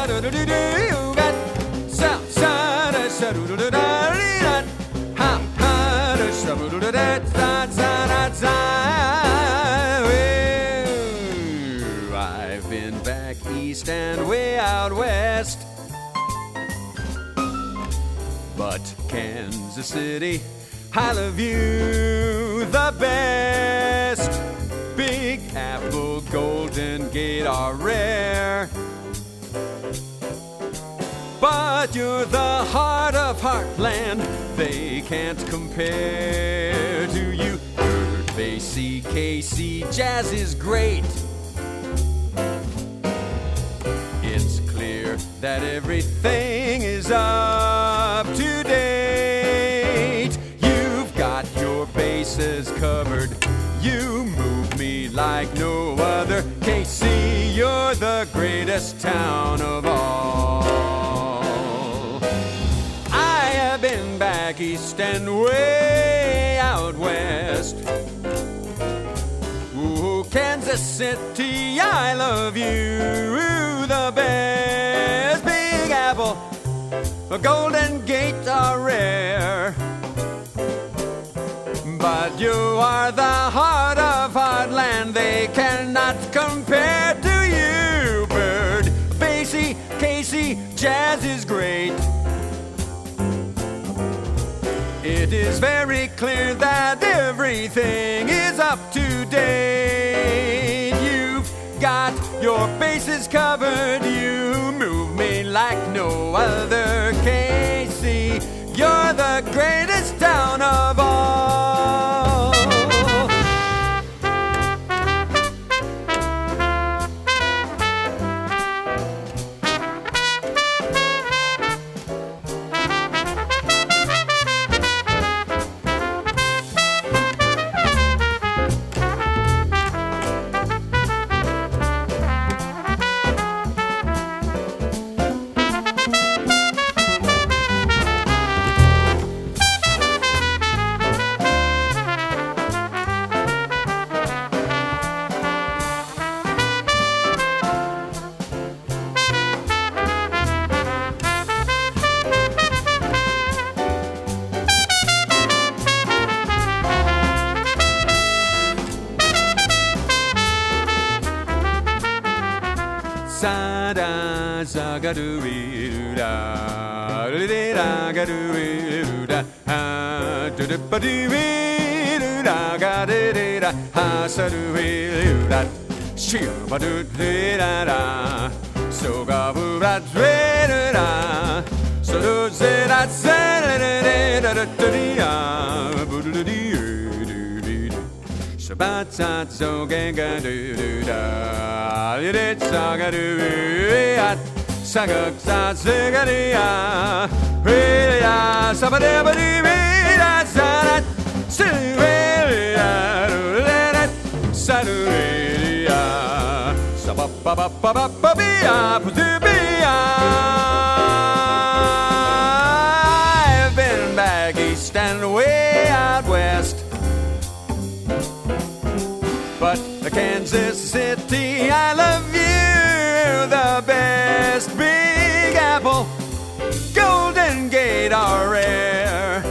I've been back east and way out west, but Kansas City, I love you the best. Big Apple, Golden Gate are rare, but you're the heart of Heartland. They can't compare to you. Bird, Basie, KC, jazz is great. It's clear that everything is up to date. You've got your bases covered. You move me like no other. KC, you're the greatest town of all. I have been back east and way out west. Ooh, Kansas City, I love you the best. Big Apple, a Golden Gate are rare, but you are the heart of Heartland. They cannot compare to you. Bird, Basie, KC, jazz is great. It is very clear that everything is up to date. You've got your bases covered. You move me like no other. KC, you're the greatest town of all. Sada zagadoo-da, da-da-da-gadoo-da, ha-da-da-ba-doo-da, ga-da-da-da, ha-sa-doo-da, shoo-ba-doo-da-da, so-ga-boo-da-da-da, so-do-da-da-da-da-da-da-da, Shabbat-sa-zo-ga-ga-doo-da, li-dit-sa-ga-doo-da, sa-ga-sa-sa-ga-dee-ya, re-ya, sa-ba-da-ba-dee-da, sa-da, sa-doo-da, sa-doo-da, sa-ba-ba-ba-ba-ba-ba-ya, pa-doo-be-ya. I've been back east and way out west, but Kansas City, I love you the best. Big Apple, Golden Gate are rare,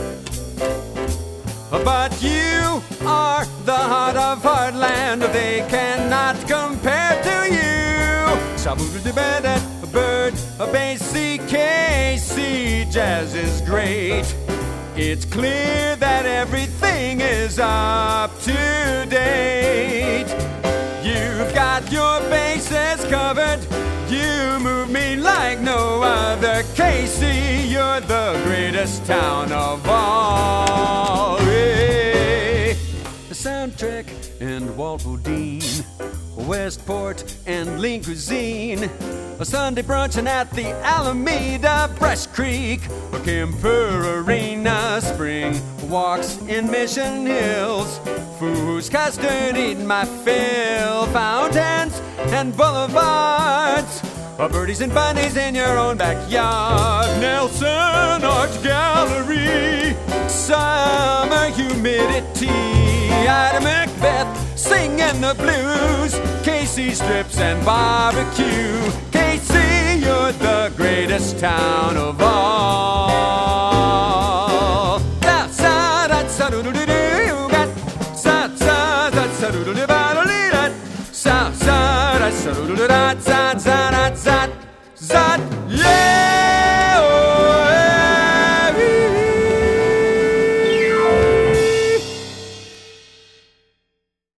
but you are the heart of Heartland. They cannot compare to you. Sabu-da-da-da, a bird, a Basie, KC, jazz is great. It's clear that everything is up to date. You've got your bases covered. You move me like no other. KC, you're the greatest town of all. Hey. The soundtrack and Walt Bodine, Westport and Lean Cuisine, a Sunday brunching at the Alameda, Brush Creek, a Kemper Arena, spring walks in Mission Hills, Foo's custard eating my fill, fountains and boulevards, birdies and bunnies in your own backyard, Nelson Art Gallery, summer humidity, Ida Macbeth singing the blues, KC strips and barbecue. KC, you're Hartford, the greatest town of all. South side,